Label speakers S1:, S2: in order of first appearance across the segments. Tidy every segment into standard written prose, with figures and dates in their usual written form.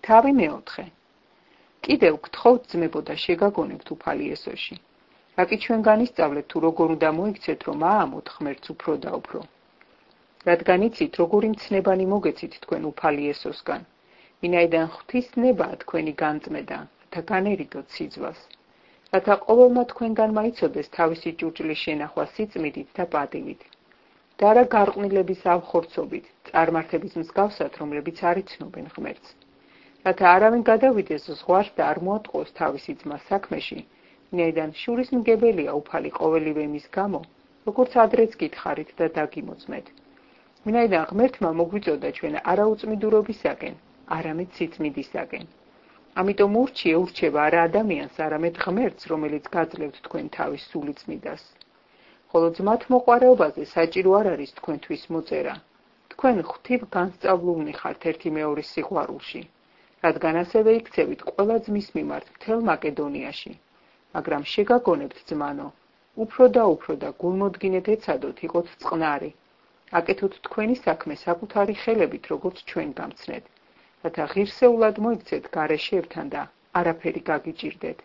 S1: თავი მეოთხე. კიდევ გთხოვთ ძმებო და შეგაგონებთ უფალი იესოში. რაკი ჩვენ განისწავლეთ თუ როგორ უნდა მოიქცეთ, რომ აამოთ ღმერთს უფრო და უფრო. რადგან იცით, როგორი მცნებანი მოგეცით თქვენ უფალი იესოსგან, ვინაიდან ღვთისნებაა თქვენი განწმედა, რათა განერიდოთ სიძვას, რათა ყოველმა თქვენგან მაიცოდეს თავისი ჭურჭლის შენახვა სიწმიდით და პატივით, და არა გარყვნილების ავხორცობით, წარმართების მსგავსად, რომლებიც არ იცნობენ ღმერთს, რათა არავინ გადავიდეს ზღვარს და არ მოატყუოს თავისი ძმა საქმეში, ვინაიდან შურისმგებელია უფალი ყოველივე იმის გამო, როგორც ადრეც გითხარით და დაგიმოწმეთ. ვინაიდან ღმერთმა მოგვიწოდა ჩვენ არაუწმიდურობისაკენ, არამედ სიწმიდისაკენ. ამიტომ ურჩება არა ადამიანს, არამედ ღმერთს, რომელიც გაძლევთ თქვენ თავის სული წმიდას. ხოლო ძმათ მოყვარეობაზე საჭირო არ არის თქვენთვის მოწერა. თქვენ ღვთივ განსწავლულნი ხართ ერთი მეორის სიყვარულში, რადგან ასევე იქცევით ყველა ძმის მიმართ მთელ მაკედონიაში. მაგრამ შეგაგონებთ ძმანო, უფრო და გულმოდგინედ ეცადოთ იყოთ წყნარი. აკეთოთ თქვენი საქმე საკუთარი ხელებით, როგორც ჩვენ გამცნეთ, რათა ღირსეულად მოიქცეთ გარეშე ერთთან და არაფერი გაგიჭირდეთ.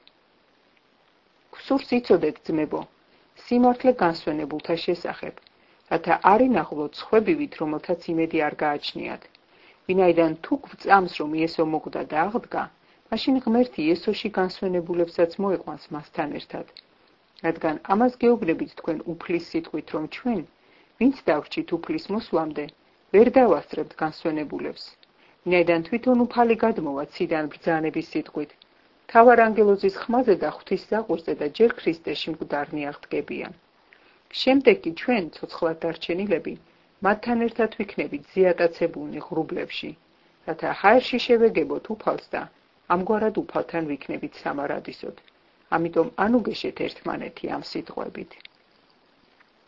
S1: გსურს იცოდეთ ძმებო, სიმართლე განსვენებულთა შესახებ, რათა არ ინახულოთ სხვებივით, რომელთაც იმედი არ გააჩნიათ. ვინაიდან თუ გვწამს, რომ იესო მოკვდა და აღდგა, მაშინ ღმერთი იესოში განსვენებულებსაც მოიყვანს მასთან ერთად. რადგან ამას გეუბნებით თქვენ უფლის სიტყვით, რომ ჩვენ, ვინც დავრჩით უფლის მოსვლამდე, ვერ დავასწრებთ განსვენებულებს. ვინაიდან თვითონ უფალი გადმოვა ციდან ბრძანების სიტყვით, მთავარ ანგელოზის ხმაზე და ღვთის საყვირზე და ჯერ ქრისტეში მკვდარნი აღდგებიან. შემდეგ კი ჩვენ, ცოცხლად დარჩენილები, მათთან ერთად ვიქნებით ზიატაცებულნი ღრუბლებში, რათა ჰაერში შევეგებოთ უფალს და ამგვარად უფალთან ვიქნებით სამარადისოდ. ამიტომ ანუგეშეთ ერთმანეთი ამ სიტყვებით.